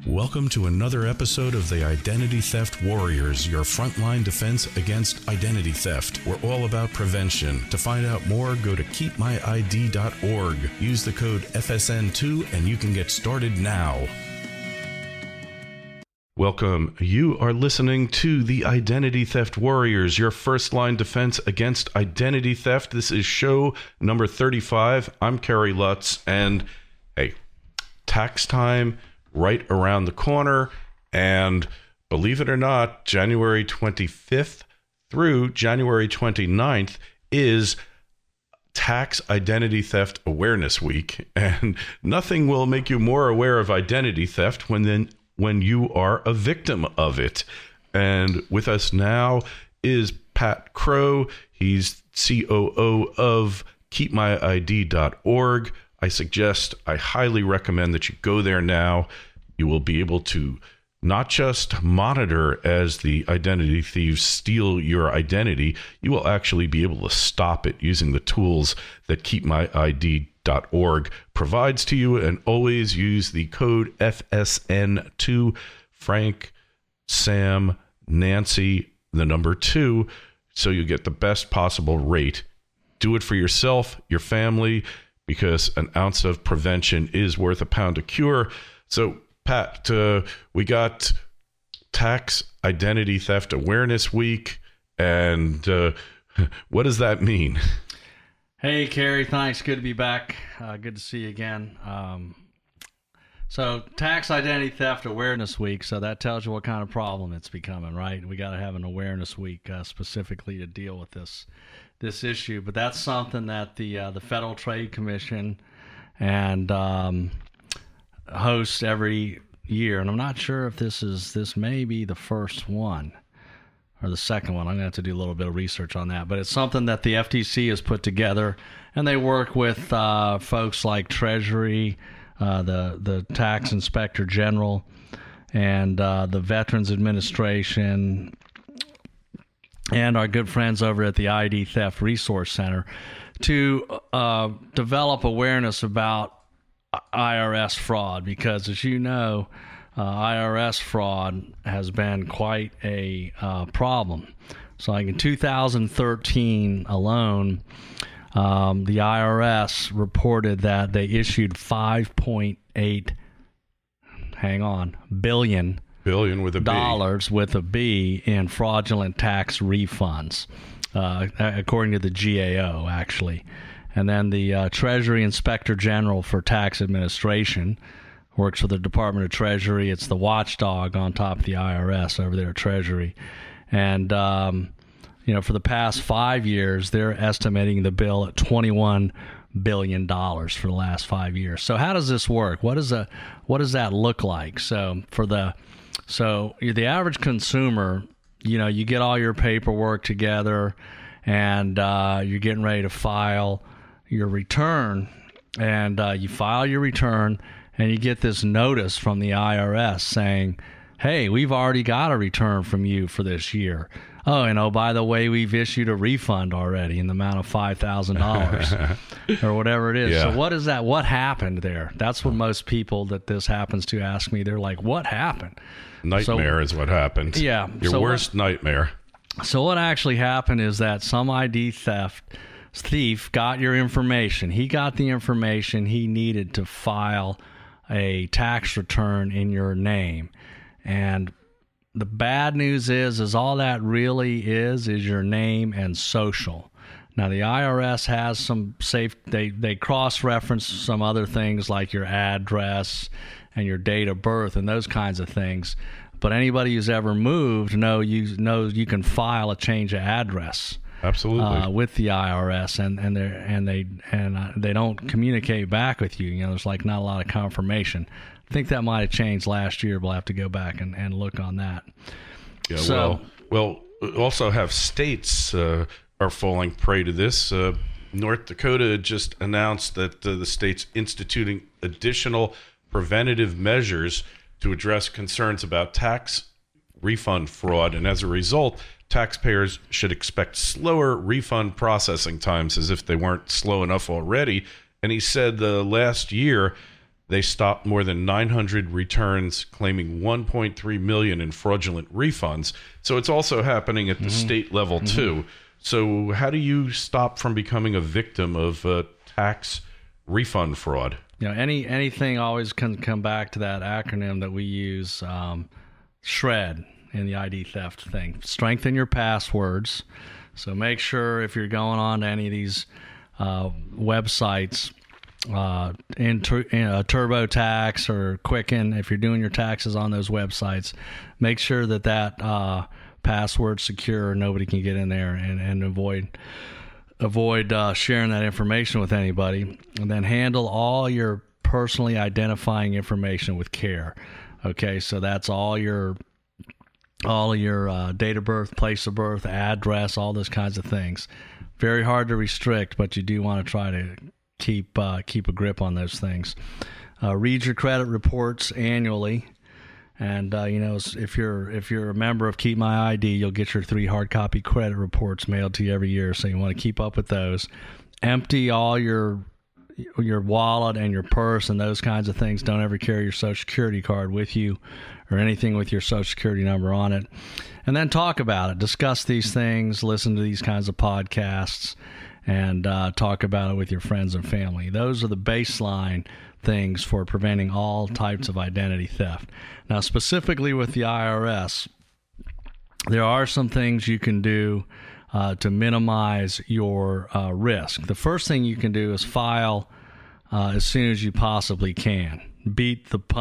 Welcome to another episode of the Identity Theft Warriors, your frontline defense against identity theft. We're all about prevention. To find out more, go to keepmyid.org. Use the code FSN2 and you can get started now. Welcome. You are listening to the Identity Theft Warriors, your first line defense against identity theft. This is show number 35. I'm Kerry Lutz, and hey, tax time right around the corner, and believe it or not, January 25th through January 29th is Tax Identity Theft Awareness Week, and nothing will make you more aware of identity theft when you are a victim of it. And with us now is Pat Crow. He's COO of keepmyid.org. I highly recommend that you go there now. You will be able to not just monitor as the identity thieves steal your identity, you will actually be able to stop it using the tools that keepmyid.org provides to you, and always use the code FSN2, Frank, Sam, Nancy, the number 2, so you get the best possible rate. Do it for yourself, your family, because an ounce of prevention is worth a pound of cure. So, Pat, we got Tax Identity Theft Awareness Week, and what does that mean? Hey, Kerry, thanks. Good to be back. Good to see you again. So, Tax Identity Theft Awareness Week, so that tells you what kind of problem it's becoming, right? We got to have an awareness week specifically to deal with this issue, but that's something that the Federal Trade Commission and hosts every year, and I'm not sure if this may be the first one or the second one. I'm gonna have to do a little bit of research on that, but it's something that the FTC has put together, and they work with folks like Treasury, the Tax Inspector General, and the Veterans Administration, and our good friends over at the ID Theft Resource Center to develop awareness about IRS fraud, because as you know, IRS fraud has been quite a problem. So like in 2013 alone, the IRS reported that they issued 5.8 billion with a dollars B. with a B in fraudulent tax refunds, according to the GAO, actually. And then the Treasury Inspector General for Tax Administration works for the Department of Treasury. It's the watchdog on top of the IRS over there at Treasury. And, for the past 5 years, they're estimating the bill at $21 billion for the last 5 years. So how does this work? What does that look like? So you're the average consumer, you get all your paperwork together, and you're getting ready to file your return, and you file your return, and you get this notice from the IRS saying, hey, we've already got a return from you for this year. Oh, and by the way, we've issued a refund already in the amount of $5,000 or whatever it is. Yeah. So what is that? What happened there? That's what most people that this happens to ask me. They're like, what happened? Nightmare is what happened. Yeah. Your worst nightmare. So what actually happened is that some ID thief got your information. He got the information he needed to file a tax return in your name. And the bad news is all that really is your name and social. Now, the IRS has some they cross-reference some other things like your address and your date of birth and those kinds of things. But anybody who's ever moved knows you can file a change of address. Absolutely. With the IRS, and they don't communicate back with you. There's like not a lot of confirmation. I think that might have changed last year. We'll have to go back and look on that. Yeah. So, well, also have states are falling prey to this. North Dakota just announced that the state's instituting additional preventative measures to address concerns about tax refund fraud, and as a result, taxpayers should expect slower refund processing times, as if they weren't slow enough already. And he said last year They stopped more than 900 returns, claiming 1.3 million in fraudulent refunds. So it's also happening at the state level too. So how do you stop from becoming a victim of tax refund fraud? Anything always can come back to that acronym that we use, SHRED, in the ID theft thing. Strengthen your passwords. So make sure if you're going on to any of these websites, in TurboTax or Quicken, if you're doing your taxes on those websites, make sure that password's secure. Nobody can get in there, and avoid sharing that information with anybody. And then handle all your personally identifying information with care. Okay, so that's all your date of birth, place of birth, address, all those kinds of things. Very hard to restrict, but you do want to try to keep a grip on those things. Read your credit reports annually, and if you're a member of Keep My ID, you'll get your 3 hard copy credit reports mailed to you every year. So you want to keep up with those. Empty all your wallet and your purse and those kinds of things. Don't ever carry your Social Security card with you or anything with your Social Security number on it. And then talk about it. Discuss these things. Listen to these kinds of podcasts. And talk about it with your friends and family. Those are the baseline things for preventing all types of identity theft. Now, specifically with the IRS, there are some things you can do to minimize your risk. The first thing you can do is file as soon as you possibly can. Beat the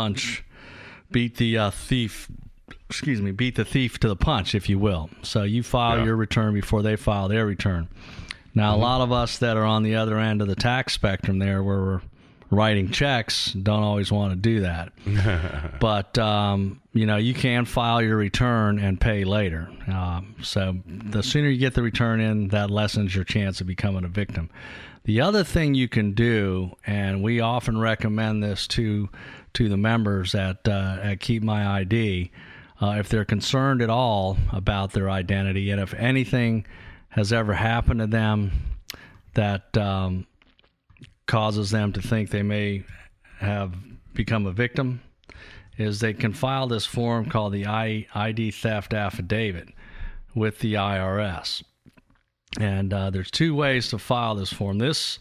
thief to the punch, if you will. So you file your return before they file their return. Now, a lot of us that are on the other end of the tax spectrum there, where we're writing checks, don't always want to do that. But, you can file your return and pay later. So the sooner you get the return in, that lessens your chance of becoming a victim. The other thing you can do, and we often recommend this to the members at Keep My ID, if they're concerned at all about their identity, and if anything has ever happened to them that causes them to think they may have become a victim, is they can file this form called the ID Theft Affidavit with the IRS. And there's 2 ways to file this form. This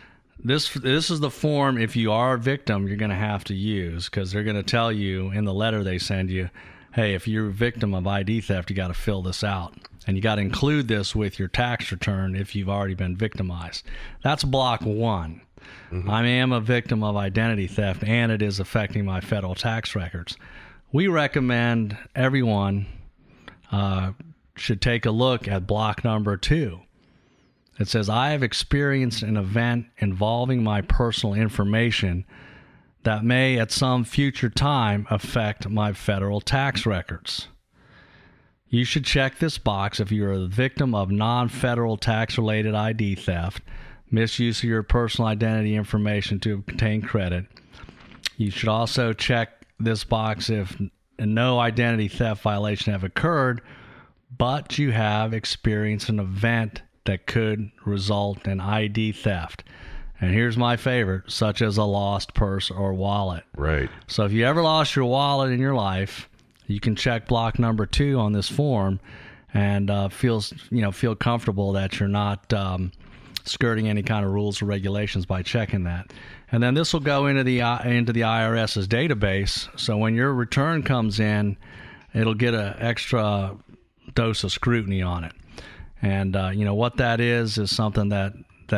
is the form, if you are a victim, you're going to have to use, because they're going to tell you in the letter they send you, hey, if you're a victim of ID theft, you got to fill this out. And you got to include this with your tax return if you've already been victimized. That's block 1. I am a victim of identity theft, and it is affecting my federal tax records. We recommend everyone should take a look at block number 2. It says, I have experienced an event involving my personal information that may at some future time affect my federal tax records. You should check this box if you're a victim of non-federal tax-related ID theft, misuse of your personal identity information to obtain credit. You should also check this box if no identity theft violation have occurred, but you have experienced an event that could result in ID theft. And here's my favorite, such as a lost purse or wallet. Right. So if you ever lost your wallet in your life, you can check block number 2 on this form and feel comfortable that you're not skirting any kind of rules or regulations by checking that. And then this will go into the IRS's database. So when your return comes in, it'll get an extra dose of scrutiny on it. And what that is something that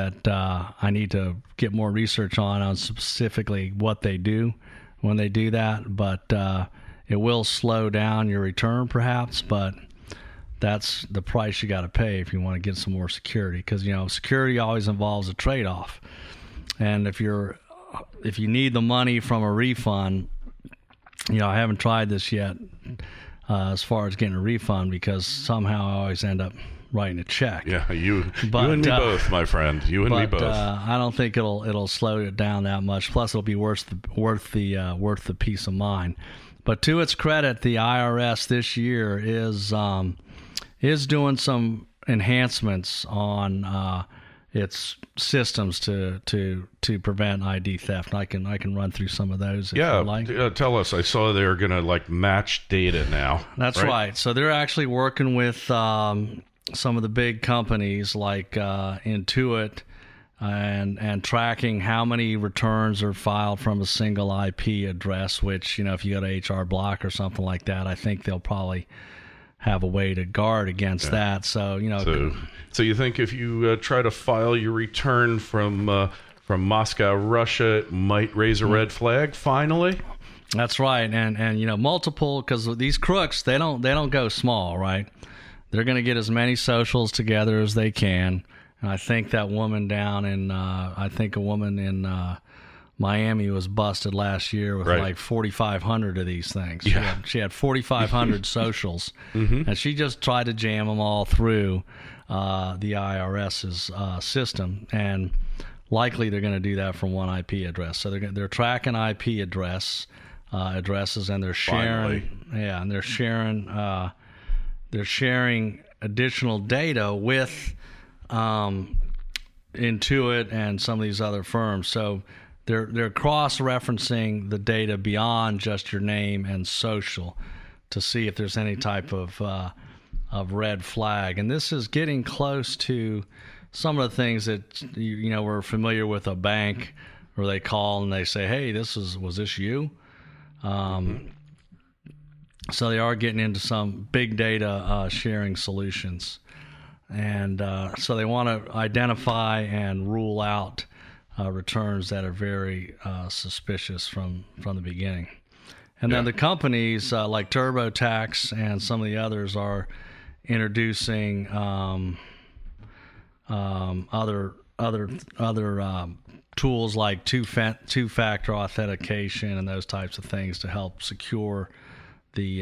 I need to get more research on specifically what they do when they do that. But it will slow down your return perhaps, but that's the price you got to pay if you want to get some more security, because security always involves a trade-off. And if you need the money from a refund, I haven't tried this yet as far as getting a refund, because somehow I always end up writing a check. Yeah, you and me both, my friend. You and me both. I don't think it'll slow it down that much. Plus, it'll be worth the peace of mind. But to its credit, the IRS this year is doing some enhancements on its systems to prevent ID theft. And I can run through some of those. If you like. Tell us. I saw they're going to like match data now. That's right. So they're actually working with some of the big companies like Intuit and tracking how many returns are filed from a single IP address. Which, if you go to HR Block or something like that, I think they'll probably have a way to guard against that. So So you think if you try to file your return from Moscow, Russia, it might raise a red flag finally? That's right. And multiple, because these crooks, they don't go small, right? They're going to get as many socials together as they can. And I think that woman down in a woman in Miami was busted last year with like 4,500 of these things. She had 4,500 socials, and she just tried to jam them all through the IRS's system. And likely they're going to do that from one IP address. So they're tracking IP addresses, and they're sharing. Finally. Yeah, and they're sharing additional data with Intuit and some of these other firms. So they're cross-referencing the data beyond just your name and social to see if there's any type of red flag. And this is getting close to some of the things that we're familiar with a bank where they call and they say, "Hey, was this you?" So they are getting into some big data sharing solutions, and so they want to identify and rule out returns that are very suspicious from the beginning. And then the companies like TurboTax and some of the others are introducing other tools like two-factor authentication and those types of things to help secure the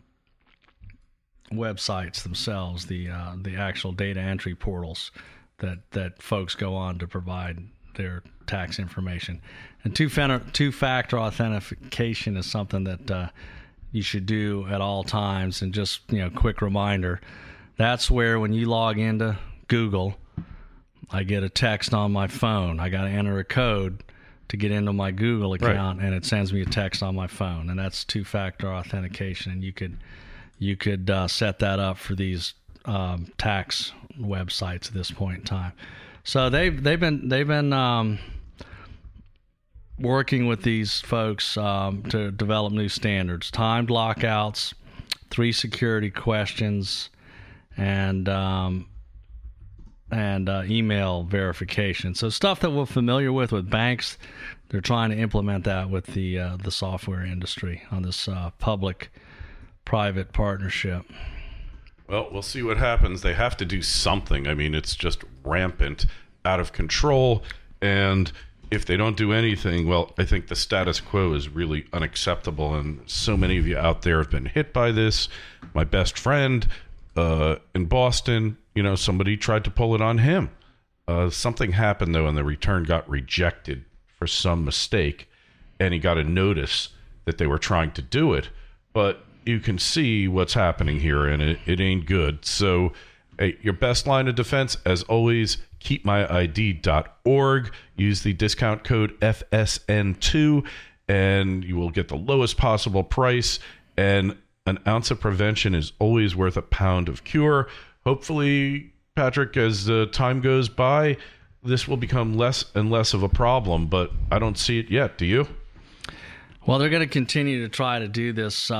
websites themselves, the actual data entry portals that folks go on to provide their tax information. And two-factor authentication is something that you should do at all times. And just, quick reminder, that's where when you log into Google, I get a text on my phone. I got to enter a code to get into my Google account, and it sends me a text on my phone. And that's two-factor authentication. And you could set that up for these tax websites at this point in time. So they've been working with these folks to develop new standards, timed lockouts, 3 security questions, and email verification. So stuff that we're familiar with banks, they're trying to implement that with the software industry on this public-private partnership. Well, we'll see what happens. They have to do something. I mean, it's just rampant, out of control. And if they don't do anything, well, I think the status quo is really unacceptable. And so many of you out there have been hit by this. My best friend in Boston, somebody tried to pull it on him. Something happened, though, and the return got rejected for some mistake. And he got a notice that they were trying to do it. But you can see what's happening here, and it ain't good. So your best line of defense, as always, keepmyid.org. Use the discount code FSN2, and you will get the lowest possible price. And an ounce of prevention is always worth a pound of cure. Hopefully, Patrick, as time goes by, this will become less and less of a problem, but I don't see it yet. Do you? Well, they're going to continue to try to do this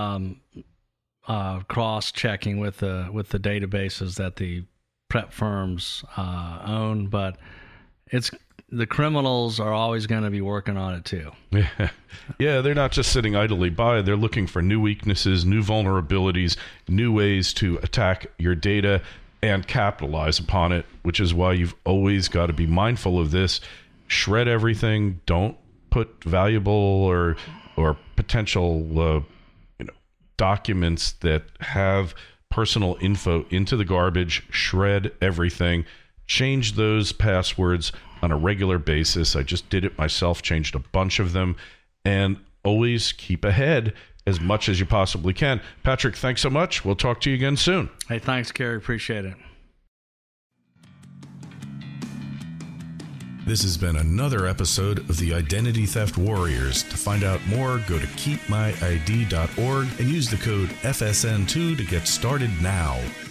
cross-checking with the databases that the prep firms own, but the criminals are always going to be working on it too. Yeah, they're not just sitting idly by. They're looking for new weaknesses, new vulnerabilities, new ways to attack your data and capitalize upon it, which is why you've always got to be mindful of this. Shred everything. Don't put valuable or potential documents that have personal info into the garbage. Shred everything. Change those passwords on a regular basis. I just did it myself, changed a bunch of them, and always keep ahead as much as you possibly can. Patrick, thanks so much. We'll talk to you again soon. Hey, thanks, Gary. Appreciate it. This has been another episode of the Identity Theft Warriors. To find out more, go to keepmyid.org and use the code FSN2 to get started now.